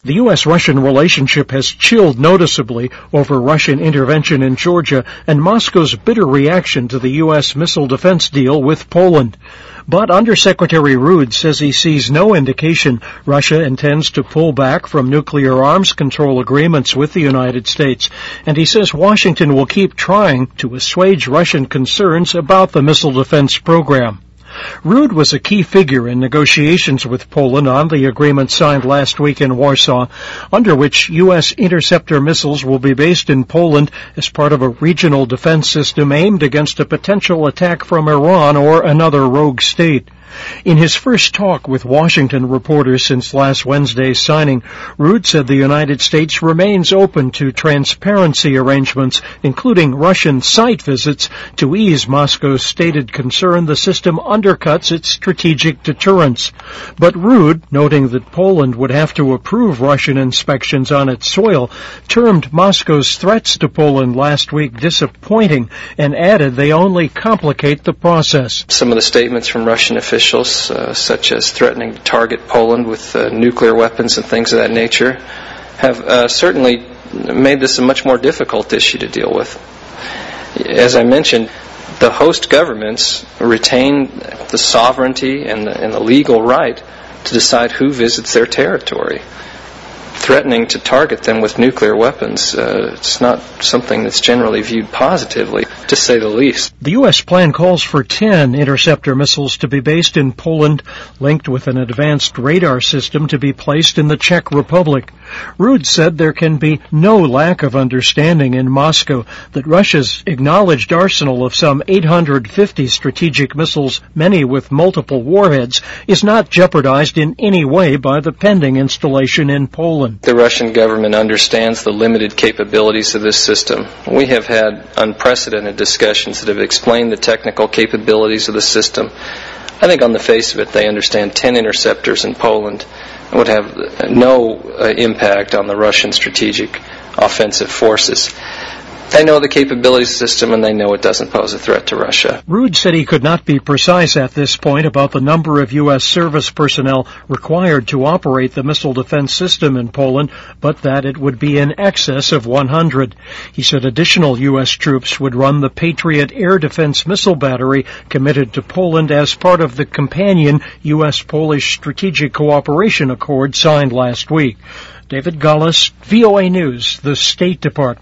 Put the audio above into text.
The U.S.-Russian relationship has chilled noticeably over Russian intervention in Georgia and Moscow's bitter reaction to the U.S. missile defense deal with Poland. But Undersecretary Rood says he sees no indication Russia intends to pull back from nuclear arms control agreements with the United States, and he says Washington will keep trying to assuage Russian concerns about the missile defense program. Rood was a key figure in negotiations with Poland on the agreement signed last week in Warsaw, under which U.S. interceptor missiles will be based in Poland as part of a regional defense system aimed against a potential attack from Iran or another rogue state. In his first talk with Washington reporters since last Wednesday's signing, Rood said the United States remains open to transparency arrangements, including Russian site visits, to ease Moscow's stated concern the system undercuts its strategic deterrence. But Rood, noting that Poland would have to approve Russian inspections on its soil, termed Moscow's threats to Poland last week disappointing and added they only complicate the process. Some of the statements from Russian officials, such as threatening to target Poland with nuclear weapons and things of that nature, have certainly made this a much more difficult issue to deal with. As I mentioned, the host governments retain the sovereignty and the legal right to decide who visits their territory. Threatening to target them with nuclear weapons, it's not something that's generally viewed positively, to say the least. The U.S. plan calls for 10 interceptor missiles to be based in Poland, linked with an advanced radar system to be placed in the Czech Republic. Rood said there can be no lack of understanding in Moscow that Russia's acknowledged arsenal of some 850 strategic missiles, many with multiple warheads, is not jeopardized in any way by the pending installation in Poland. The Russian government understands the limited capabilities of this system. We have had unprecedented discussions that have explained the technical capabilities of the system. I think on the face of it, they understand 10 interceptors in Poland would have no impact on the Russian strategic offensive forces. They know the capabilities system, and they know it doesn't pose a threat to Russia. Rood said he could not be precise at this point about the number of U.S. service personnel required to operate the missile defense system in Poland, but that it would be in excess of 100. He said additional U.S. troops would run the Patriot air defense missile battery committed to Poland as part of the companion U.S.-Polish Strategic Cooperation Accord signed last week. David Gullis, VOA News, the State Department.